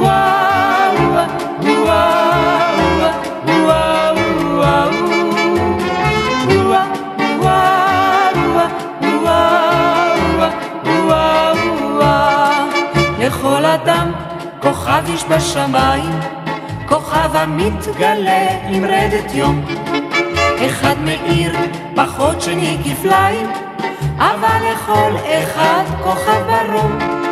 לכל אדם כוכב יש בשמיים, כוכב המתגלה עם רדת יום. אחד מאיר פחות שני כפליים, אבל לכל אחד כוכב ברום.